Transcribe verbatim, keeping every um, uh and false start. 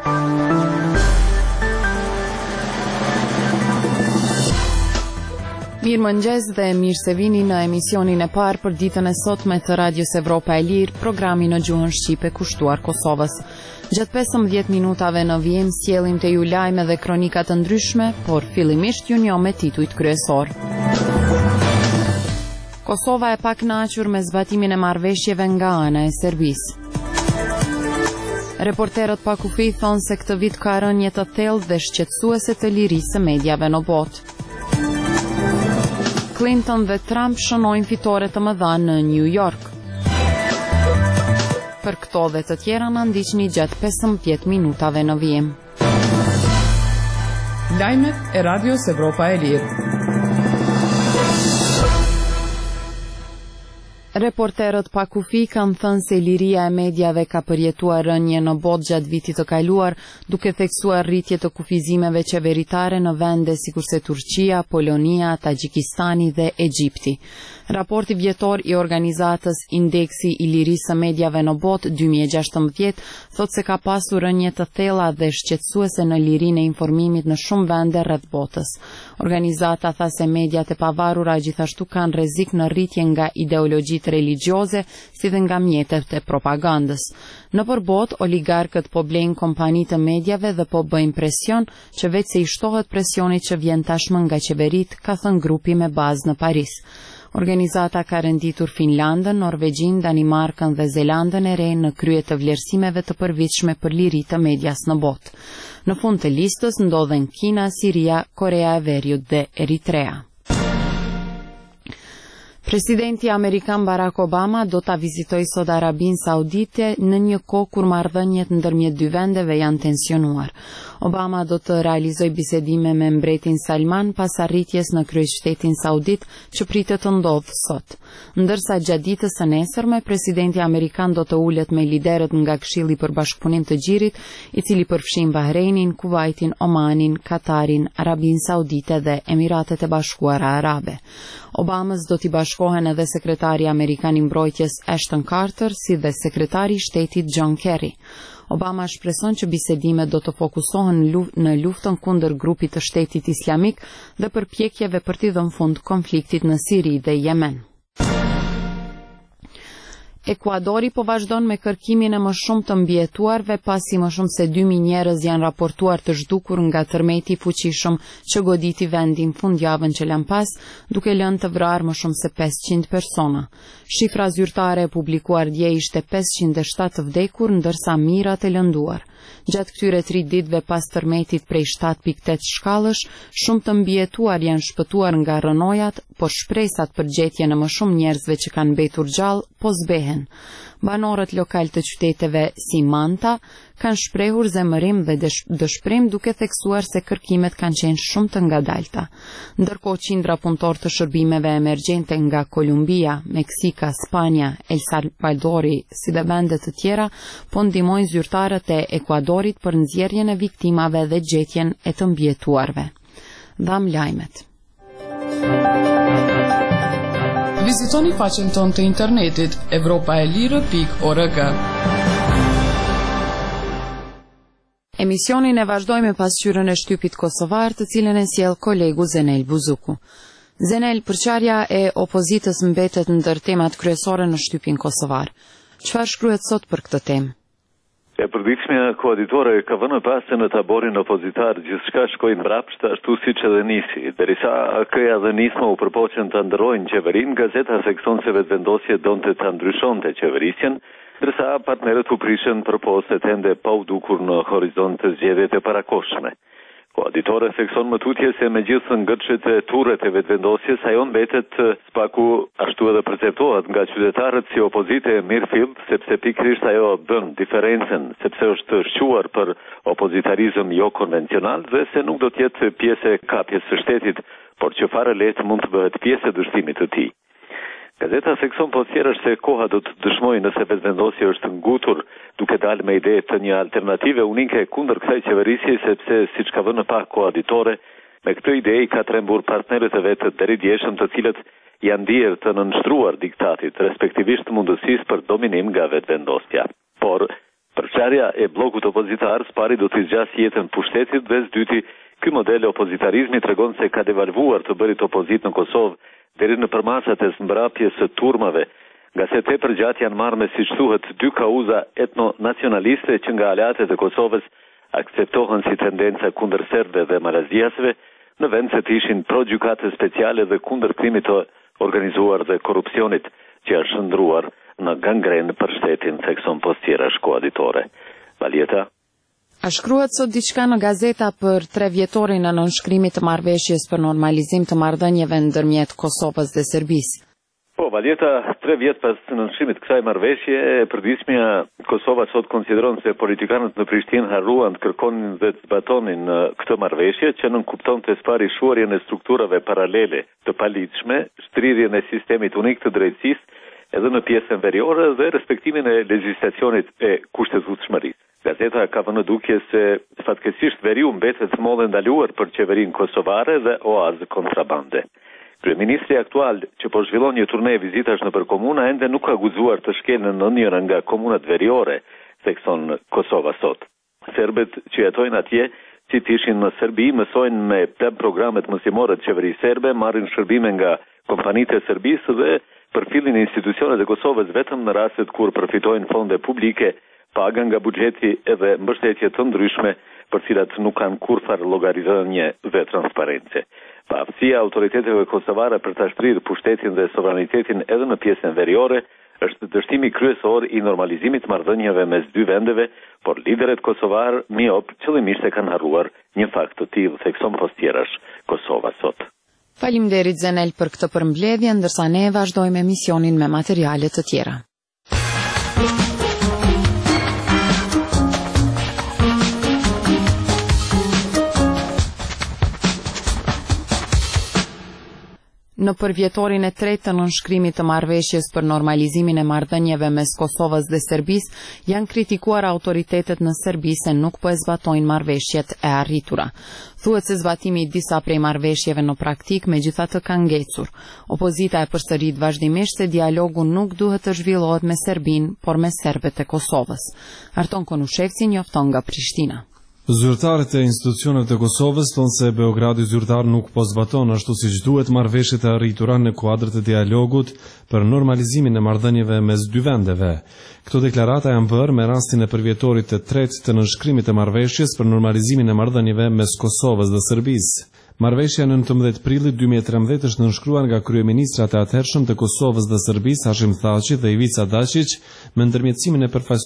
Mirë mëngjes dhe mirë se vini në emisionin e parë për ditën e sotme të Radios Evropa e Lirë, programi në gjuhën shqipe kushtuar Kosovës. Gjatë pesëmbëdhjetë minutave në vijim sjellim te ju lajme dhe kronika të ndryshme, por fillimisht ju njoh me titujt kryesor. Kosova e pakënaqur me zbatimin e marrëveshjeve nga ana e Serbisë. Reporterët pa kufi thonë se këtë vit ka rënje të thellë dhe shqetësuese të lirisë së mediave në botë. Clinton dhe Trump shënojnë fitore të mëdha në New York. Për këto dhe të tjera na ndiqni gjatë pesëmbëdhjetë minutave në vijim. Lajmet e Radios Evropa e Lirë. Reporterët pa kufi kanë thënë se liria e mediave ka përjetuar rënje në botë gjatë vitit të kaluar, duke theksuar rritje të kufizimeve qeveritare në vende sikurse Turqia, Polonia, Tagjikistani dhe Egjipti. Raporti vjetor i organizatës Indeksi i lirisë së mediave në botë dy mijë e gjashtëmbëdhjetë thotë se ka pasur rënje të thella dhe shqetësuese në lirinë e informimit në shumë vende rreth botës. Organizata tha se mediat e pavarura gjithashtu kanë rrezik në rritje nga ideologjitë religjioze, si dhe nga mjetet e propagandës. Në përbot, oligarkët po blejnë kompanitë të mediave dhe po bëjnë presion që veç se i shtohet presionit që vjen tashmë nga qeverit, ka thënë grupi me bazë në Paris. Organizata ka renditur Finlandën, Norvegjin, Danimarkën dhe Zelandën e Re në krye të vlerësimeve të përvitshme për liri të medias në botë. Në fund të listës ndodhen Kina, Siria, Korea e Veriut dhe Eritrea. Presidenti Amerikan Barack Obama do ta vizitoj sot Arabinë Saudite në një kohë kur marrëdhëniet ndërmjet dy vendeve janë tensionuar. Obama do të realizoj bisedime me mbretin Salman pas arritjes në kryeqytetin saudit që pritet të ndodhë sot. Ndërsa gjatë ditës së nesërme, presidenti amerikan do të ulet me liderët nga Këshilli për Bashkëpunim të Gjirit, i cili përfshin Bahreinin, Kuvajtin, Omanin, Katarin, Arabinë Saudite dhe Emiratet e Bashkuara Arabe. Obamës do t'i bashkohen edhe sekretari amerikan i mbrojtjes Ashton Carter, si dhe sekretari i shtetit John Kerry. Obama shpreson që bisedimet do të fokusohen në luftën kundër grupit të shtetit islamik dhe përpjekjeve për t'i dhënë fund konfliktit në Siri dhe Yemen. Ekuadori po vazhdon me kërkimin e më shumë të mbijetuarve pasi më shumë se dy mijë njerëz janë raportuar të zhdukur nga tërmeti i fuqishëm që goditi vendin fundjavën që lan pas, duke lënë të vrarë më shumë se pesëqind persona. Shifra zyrtare e publikuar dje ishte pesëqind e shtatë të vdekur, ndërsa mijërat e lënduar. Gjatë këtyre tri ditëve pas tërmetit prej shtatë pikë tetë shkallësh, shumë të mbijetuar janë shpëtuar nga rënojat, por shpresat për gjetjen e më shumë njerëzve që kanë mbetur gjallë po zbehen. Banorët lokal të qyteteve si Manta kanë shprehur zemërim dhe dëshpërim duke theksuar se kërkimet kanë qenë shumë të ngadalta. Ndërkohë qindra punëtor të shërbimeve emergjente nga Kolumbia, Meksika, Spanja, El Salvadori, si dhe vende të tjera, po ndihmojnë zyrtarët e Ekuadorit për nxjerrjen e viktimave dhe gjetjen e të mbijetuarve. Dham lajmet. Vizitoni faqen tonë të internetit evropaelire pikë org. Emisionin e vazhdojmë me pasqyrën e shtypit kosovar, të cilën e sjell kolegu Zenel Buzuku. Zenel, përçarja e opozitës mbetet ndër temat kryesore në shtypin kosovar. Çfarë shkruhet sot për këtë temë? E përditshmja koaditore ka vënë pas se në taborin opozitar gjithçka shkoi mbrapsht ashtu siç edhe nisi. Derisa këja dhe nisma u përpoqën të ndërrojnë qeverinë, gazeta sekson se vetëvendosje donte ta ndryshonte qeverisjen, ndërsa partnerët u prishën për postet ende pa u dukur në horizont të zgjedhjet e parakohshme. Koaditore thekson më tutje se me gjithë ngërçet e turret e vetëvendosjes, ajo mbetet spaku ashtu edhe perceptohet nga qytetarët si opozite e mirëfillt, sepse pikërisht ajo bën diferencën, sepse është shquar për opozitarizëm jo konvencional dhe se nuk do të jetë pjesë e kapjes së shtetit, por që fare lehtë mund të bëhet pjesë e dështimit të tij. Gazeta sekson po thjesht se koha do të dëshmojë nëse vetëvendosja është ngutur, duke dalë me ide të një alternative unike kundër kësaj qeverisje, sepse siç ka vënë pa koaditore, me këtë ide i ka trembur partnerët e vetë deri djeshëm, të cilët janë ndier të nënshtruar diktatit, respektivisht mundësisë për dominim nga vetëvendosja. Por Përçarja e bllokut opozitar pari do të zgjasë jetën pushtetit dhe së dyti, ky model e opozitarizmit tregon se ka devalvuar të bërit opozit në Kosovë deri në përmasat e mbrapjes së turmave, nga se tepër gjatë janë marrë me siç thuhet dy kauza etno-nacionaliste që nga aleatet e Kosovës akceptohen si tendenca kundër serbëve dhe malaziasve, në vend se të ishin pro gjykate speciale dhe kundër krimit të organizuar dhe korrupsionit që është shndruar në gangren për shtetin, thekson Postjera shkoaditore. Valjeta. A shkruhet sot diçka në gazeta për tre vjetorin e nënshkrimit të marrëveshjes për normalizim të marrëdhënieve ndërmjet Kosovës dhe Serbisë? Po, Valjeta, tre vjet pas nënshkrimit kësaj marrëveshje, e përditshmja Kosova sot konsideron se politikanët në Prishtinë harruan të kërkonin dhe të zbatonin këtë marrëveshje që nënkuptonte së pari shuarjen e strukturave paralele të paligjshme, shtrirjen e sistemit unik të drejtësisë edhe në pjesën veriore dhe respektimin e legjislacionit e kushtetueshmërisë. Gazeta ka vënë dukje se fatkeqësisht veriu mbetet mollë ndaluar për qeverinë kosovare dhe oazë kontrabande. Kryeministri aktual që po zhvillon një turne vizitash nëpër komuna ende nuk ka guxuar të shkelën në njëra nga komunat veriore, thekson Kosova sot. Serbët që jetojnë atje, si të ishin në Serbi, mësojnë me programet mësimore të qeverisë serbe, marrin shërbime nga kompanitë e Serbisë dhe përfillin institucionet e Kosovës vetëm në rastet kur përfitojnë fonde publike, paga nga buxheti edhe mbështetje të ndryshme për cilat nuk kanë kurfar llogaridhënie dhe transparence. Pa aftësia autoriteteve kosovare për ta shtrirë pushtetin dhe sovranitetin edhe në pjesën veriore është dështimi kryesor i normalizimit të marrëdhënieve mes dy vendeve, por liderët kosovar miop qëllimisht e kanë harruar një fakt të tillë, thekson Postjerash Kosova sot. Faleminderit Zenel për këtë përmbledhje, ndërsa ne vazhdojmë emisionin me materiale të tjera. Në përvjetorin e tretë të nënshkrimit të marrëveshjes për normalizimin e marrëdhënieve mes Kosovës dhe Serbisë, janë kritikuar autoritetet në Serbi se nuk po e zbatojnë marrëveshjet e arritura. Thuhet se zbatimi i disa prej marrëveshjeve në praktik megjithatë ka ngecur. Opozita e përsërit vazhdimisht se dialogu nuk duhet të zhvillohet me Serbinë, por me serbët e Kosovës. Arton Konushevci njofton nga Prishtina. Zyrtarët e institucioneve të Kosovës thonë se Beogradi zyrtar nuk po zbaton ashtu siç duhet marrëveshjet e arritura në kuadër të dialogut për normalizimin e marrëdhënieve mes dy vendeve. Këto deklarata janë bërë me rastin e përvjetorit të tretë të nënshkrimit të marrëveshjes për normalizimin e marrëdhënieve mes Kosovës dhe Serbisë. Marrëveshja në nëntëmbëdhjetë prillit dy mijë e trembëdhjetë është nënshkruar nga kryeministrat e atëhershëm të Kosovës dhe Serbisë, Hashim Thaçi dhe Ivica Dačić, me ndërmjetësimin e përfaqësuar